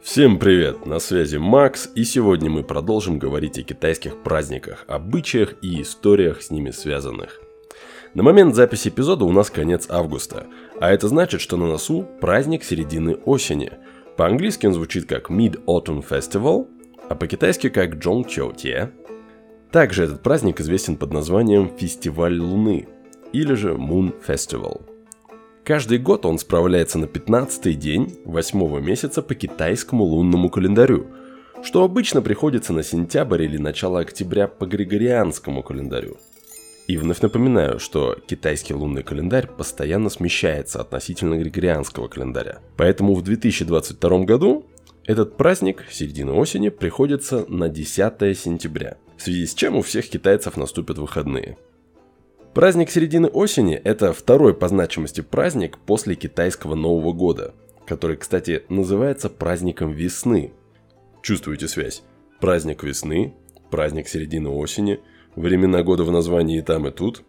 Всем привет, на связи Макс, и сегодня мы продолжим говорить о китайских праздниках, обычаях и историях с ними связанных. На момент записи эпизода у нас конец августа, а это значит, что на носу праздник середины осени. По-английски он звучит как Mid-Autumn Festival, а по-китайски как Zhongqiu-tie. Также этот праздник известен под названием Фестиваль Луны, или же Moon Festival. Каждый год он справляется на 15-й день 8-го месяца по китайскому лунному календарю, что обычно приходится на сентябрь или начало октября по григорианскому календарю. И вновь напоминаю, что китайский лунный календарь постоянно смещается относительно григорианского календаря. Поэтому в 2022 году этот праздник середины осени приходится на 10 сентября, в связи с чем у всех китайцев наступят выходные. Праздник середины осени – это второй по значимости праздник после китайского Нового года, который, кстати, называется праздником весны. Чувствуете связь? Праздник весны, праздник середины осени, времена года в названии и там, и тут.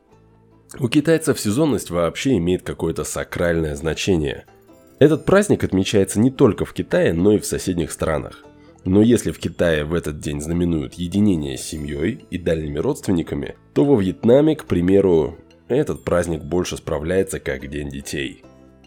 У китайцев сезонность вообще имеет какое-то сакральное значение. Этот праздник отмечается не только в Китае, но и в соседних странах. Но если в Китае в этот день знаменуют единение с семьей и дальними родственниками, то во Вьетнаме, к примеру, этот праздник больше справляется как День детей.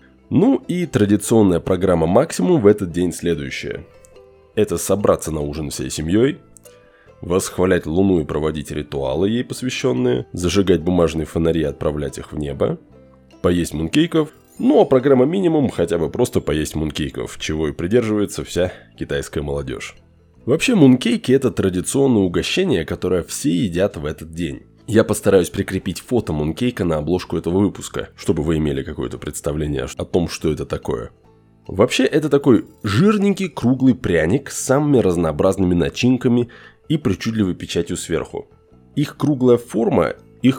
Ну и традиционная программа «Максимум» в этот день следующая. Это собраться на ужин всей семьей, восхвалять Луну и проводить ритуалы ей посвященные, зажигать бумажные фонари и отправлять их в небо, поесть мункейков. Ну а программа минимум хотя бы просто поесть мункейков, чего и придерживается вся китайская молодежь. Вообще мункейки – это традиционное угощение, которое все едят в этот день. Я постараюсь прикрепить фото мункейка на обложку этого выпуска, чтобы вы имели какое-то представление о том, что это такое. Вообще это такой жирненький круглый пряник с самыми разнообразными начинками и причудливой печатью сверху. Их круглая форма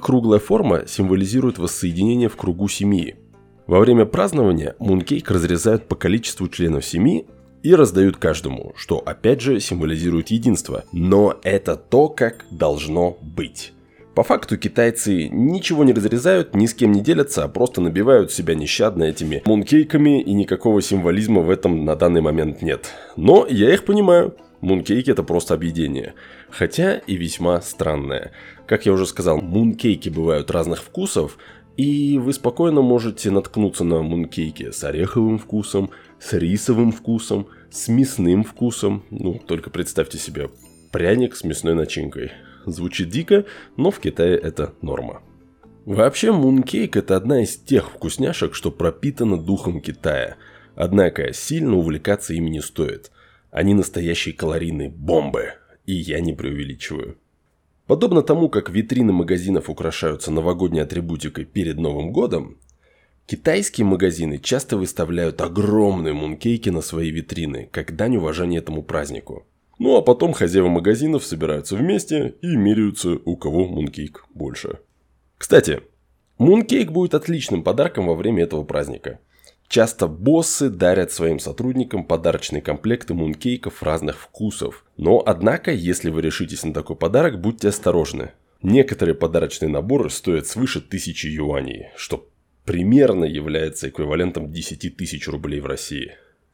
символизирует воссоединение в кругу семьи. Во время празднования мункейк разрезают по количеству членов семьи и раздают каждому, что опять же символизирует единство. Но это то, как должно быть. По факту китайцы ничего не разрезают, ни с кем не делятся, а просто набивают себя нещадно этими мункейками, и никакого символизма в этом на данный момент нет. Но я их понимаю. Мункейки – это просто объедение. Хотя и весьма странное. Как я уже сказал, мункейки бывают разных вкусов, и вы спокойно можете наткнуться на мункейки с ореховым вкусом, с рисовым вкусом, с мясным вкусом. Ну, только представьте себе пряник с мясной начинкой. Звучит дико, но в Китае это норма. Вообще, мункейк – это одна из тех вкусняшек, что пропитана духом Китая. Однако, сильно увлекаться ими не стоит. Они настоящие калорийные бомбы, и я не преувеличиваю. Подобно тому, как витрины магазинов украшаются новогодней атрибутикой перед Новым годом, китайские магазины часто выставляют огромные мункейки на свои витрины, как дань уважения этому празднику. Ну а потом хозяева магазинов собираются вместе и меряются, у кого мункейк больше. Кстати, мункейк будет отличным подарком во время этого праздника. Часто боссы дарят своим сотрудникам подарочные комплекты мункейков разных вкусов. Но, однако, если вы решитесь на такой подарок, будьте осторожны. Некоторые подарочные наборы стоят свыше 1000 юаней, что примерно является эквивалентом 10 тысяч рублей в России.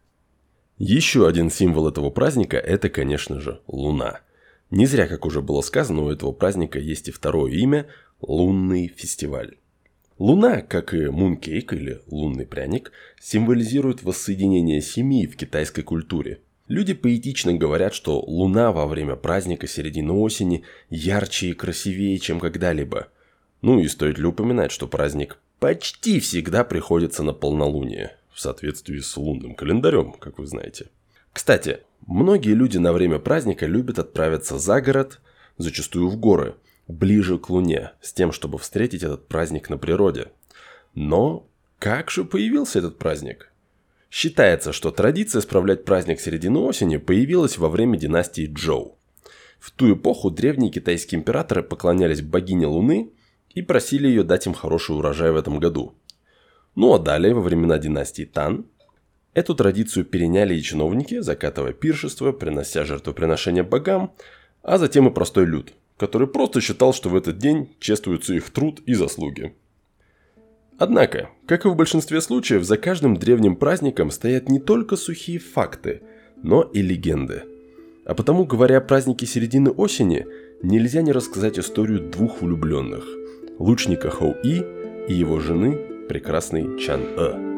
Еще один символ этого праздника – это, конечно же, Луна. Не зря, как уже было сказано, у этого праздника есть и второе имя – Лунный фестиваль. Луна, как и мункейк или лунный пряник, символизирует воссоединение семьи в китайской культуре. Люди поэтично говорят, что Луна во время праздника середины осени ярче и красивее, чем когда-либо. Ну и стоит ли упоминать, что праздник почти всегда приходится на полнолуние, в соответствии с лунным календарем, как вы знаете. Кстати, многие люди на время праздника любят отправиться за город, зачастую в горы, ближе к Луне, с тем, чтобы встретить этот праздник на природе. Но как же появился этот праздник? Считается, что традиция справлять праздник середины осени появилась во время династии Чжоу. В ту эпоху древние китайские императоры поклонялись богине Луны и просили ее дать им хороший урожай в этом году. Ну а далее, во времена династии Тан, эту традицию переняли и чиновники, закатывая пиршество, принося жертвоприношения богам, а затем и простой люд, который просто считал, что в этот день чествуются их труд и заслуги. Однако, как и в большинстве случаев, за каждым древним праздником стоят не только сухие факты, но и легенды. А потому, говоря о празднике середины осени, нельзя не рассказать историю двух влюбленных – лучника Хоу-И и его жены, прекрасной Чан-Э.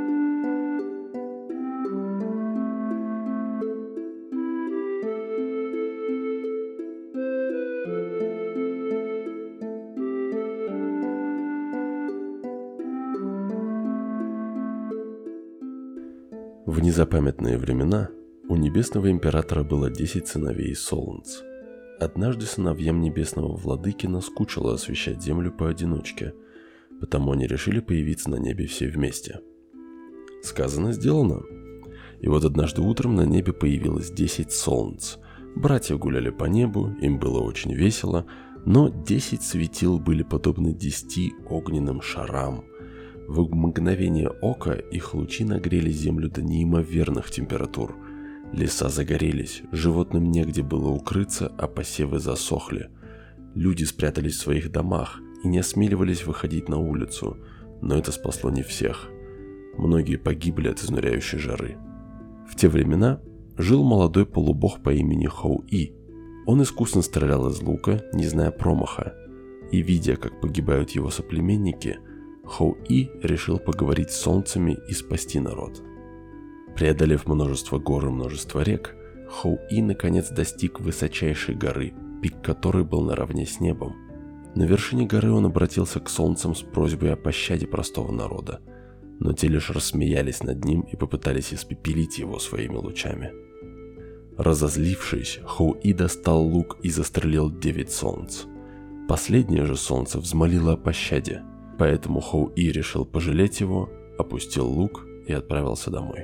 В незапамятные времена у Небесного Императора было 10 сыновей Солнц. Однажды сыновьям Небесного Владыки наскучило освещать Землю поодиночке, потому они решили появиться на небе все вместе. Сказано, сделано. И вот однажды утром на небе появилось 10 Солнц. Братья гуляли по небу, им было очень весело, но 10 светил были подобны 10 огненным шарам. В мгновение ока их лучи нагрели землю до неимоверных температур. Леса загорелись, животным негде было укрыться, а посевы засохли. Люди спрятались в своих домах и не осмеливались выходить на улицу, но это спасло не всех. Многие погибли от изнуряющей жары. В те времена жил молодой полубог по имени Хоу-И. Он искусно стрелял из лука, не зная промаха, и видя, как погибают его соплеменники, Хоу-И решил поговорить с солнцами и спасти народ. Преодолев множество гор и множество рек, Хоу-И наконец достиг высочайшей горы, пик которой был наравне с небом. На вершине горы он обратился к солнцам с просьбой о пощаде простого народа, но те лишь рассмеялись над ним и попытались испепелить его своими лучами. Разозлившись, Хоу-И достал лук и застрелил 9 солнц. Последнее же солнце взмолило о пощаде. Поэтому Хоу-И решил пожалеть его, опустил лук и отправился домой.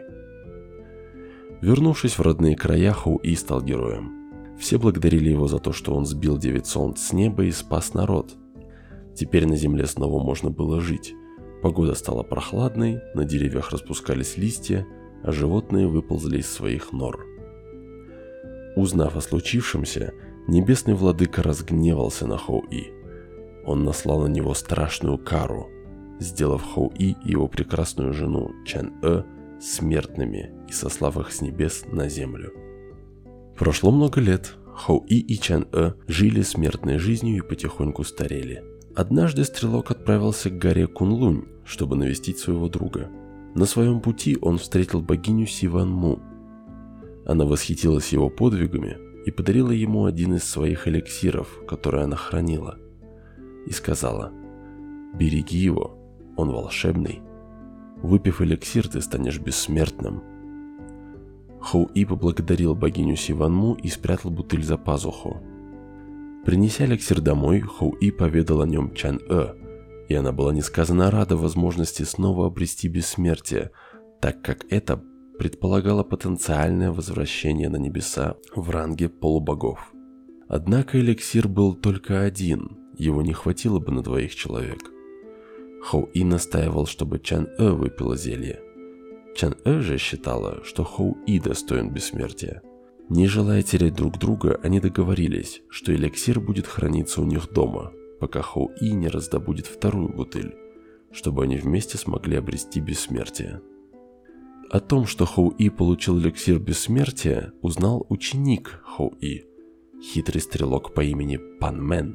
Вернувшись в родные края, Хоу-И стал героем. Все благодарили его за то, что он сбил 9 солнц с неба и спас народ. Теперь на земле снова можно было жить. Погода стала прохладной, на деревьях распускались листья, а животные выползли из своих нор. Узнав о случившемся, Небесный Владыка разгневался на Хоу-И. Он наслал на него страшную кару, сделав Хоу-И и его прекрасную жену Чан-Э смертными и сослав их с небес на землю. Прошло много лет. Хоу-И и Чан-Э жили смертной жизнью и потихоньку старели. Однажды стрелок отправился к горе Кунлунь, чтобы навестить своего друга. На своем пути он встретил богиню Сиванму. Она восхитилась его подвигами и подарила ему один из своих эликсиров, который она хранила. И сказала: «Береги его, он волшебный. Выпив эликсир, ты станешь бессмертным». Хоу-И поблагодарил богиню Сиванму и спрятал бутыль за пазуху. Принеся эликсир домой, Хоу-И поведал о нем Чан-Э, и она была несказанно рада возможности снова обрести бессмертие, так как это предполагало потенциальное возвращение на небеса в ранге полубогов. Однако эликсир был только один, его не хватило бы на 2 человек. Хоу-И настаивал, чтобы Чан-Э выпила зелье. Чан-Э же считала, что Хоу-И достоин бессмертия. Не желая терять друг друга, они договорились, что эликсир будет храниться у них дома, пока Хоу-И не раздобудет 2 бутыль, чтобы они вместе смогли обрести бессмертие. О том, что Хоу-И получил эликсир бессмертия, узнал ученик Хоу-И, хитрый стрелок по имени Пан Мен.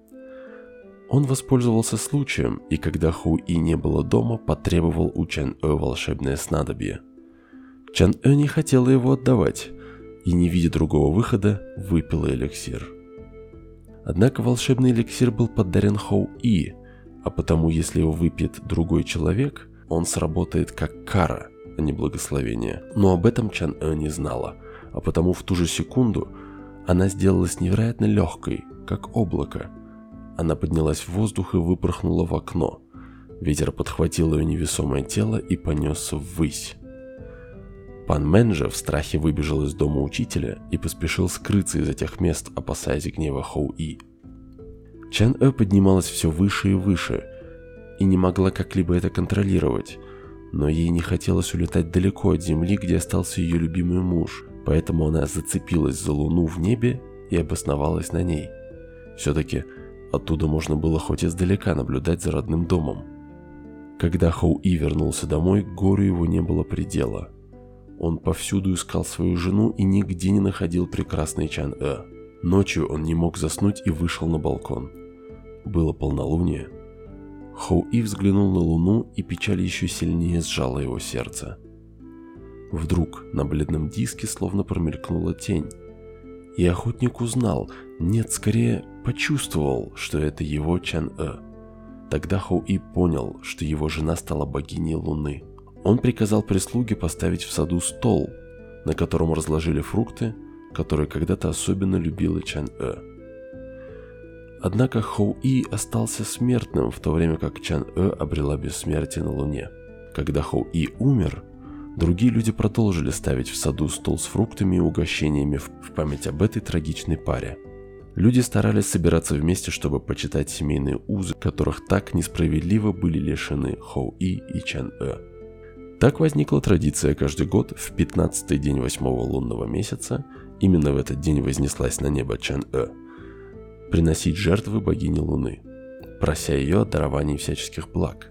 Он воспользовался случаем, и когда Хоу-И не было дома, потребовал у Чан-Э волшебное снадобье. Чан-Э не хотела его отдавать, и, не видя другого выхода, выпила эликсир. Однако волшебный эликсир был подарен Хоу-И, а потому, если его выпьет другой человек, он сработает как кара, а не благословение. Но об этом Чан-Э не знала, а потому в ту же секунду она сделалась невероятно легкой, как облако. Она поднялась в воздух и выпорхнула в окно. Ветер подхватил ее невесомое тело и понесся ввысь. Пан Мен же в страхе выбежал из дома учителя и поспешил скрыться из этих мест, опасаясь гнева Хоу-И. Чан-Э поднималась все выше и выше и не могла как-либо это контролировать, но ей не хотелось улетать далеко от земли, где остался ее любимый муж, поэтому она зацепилась за луну в небе и обосновалась на ней. Все-таки оттуда можно было хоть издалека наблюдать за родным домом. Когда Хоу-И вернулся домой, горю его не было предела. Он повсюду искал свою жену и нигде не находил прекрасный Чан-Э. Ночью он не мог заснуть и вышел на балкон. Было полнолуние. Хоу-И взглянул на луну, и печаль еще сильнее сжала его сердце. Вдруг на бледном диске словно промелькнула тень. И охотник узнал, нет, скорее почувствовал, что это его Чан-Э. Тогда Хоу-И понял, что его жена стала богиней Луны. Он приказал прислуге поставить в саду стол, на котором разложили фрукты, которые когда-то особенно любила Чан-Э. Однако Хоу-И остался смертным, в то время как Чан-Э обрела бессмертие на Луне. Когда Хоу-И умер, другие люди продолжили ставить в саду стол с фруктами и угощениями в память об этой трагичной паре. Люди старались собираться вместе, чтобы почитать семейные узы, которых так несправедливо были лишены Хоу-И и Чан-Э. Так возникла традиция каждый год в 15-й день 8-го лунного месяца, именно в этот день вознеслась на небо Чан-Э, приносить жертвы богине Луны, прося ее о даровании всяческих благ.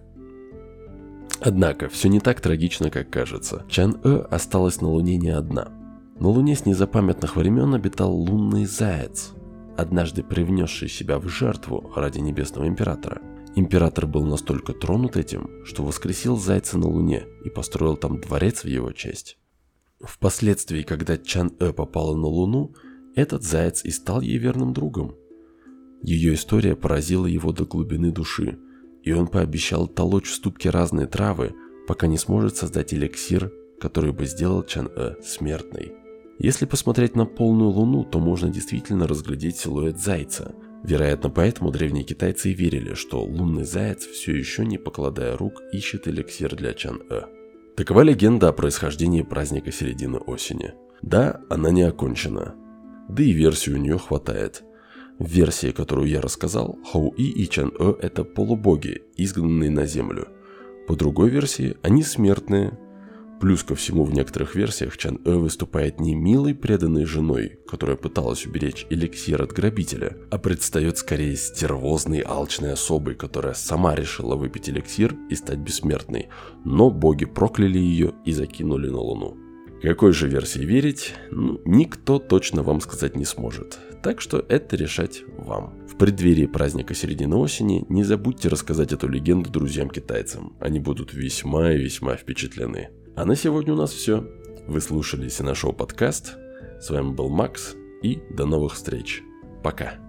Однако, все не так трагично, как кажется. Чан-Э осталась на Луне не одна. На Луне с незапамятных времен обитал лунный заяц, однажды привнесший себя в жертву ради небесного императора. Император был настолько тронут этим, что воскресил зайца на Луне и построил там дворец в его честь. Впоследствии, когда Чан-Э попала на Луну, этот заяц и стал ей верным другом. Ее история поразила его до глубины души, и он пообещал толочь в ступке разные травы, пока не сможет создать эликсир, который бы сделал Чан-Э смертной. Если посмотреть на полную Луну, то можно действительно разглядеть силуэт зайца. Вероятно, поэтому древние китайцы и верили, что лунный заяц все еще, не покладая рук, ищет эликсир для Чан-Э. Такова легенда о происхождении праздника середины осени. Да, она не окончена. Да и версий у нее хватает. В версии, которую я рассказал, Хоу-И и Чан-Э – это полубоги, изгнанные на Землю. По другой версии, они смертные. Плюс ко всему, в некоторых версиях Чан-Э выступает не милой преданной женой, которая пыталась уберечь эликсир от грабителя, а предстает скорее стервозной алчной особой, которая сама решила выпить эликсир и стать бессмертной, но боги прокляли ее и закинули на Луну. Какой же версии верить, никто точно вам сказать не сможет, так что это решать вам. В преддверии праздника середины осени не забудьте рассказать эту легенду друзьям-китайцам, они будут весьма и весьма впечатлены. А на сегодня у нас все. Вы слушали Синошоу подкаст. С вами был Макс. И до новых встреч. Пока.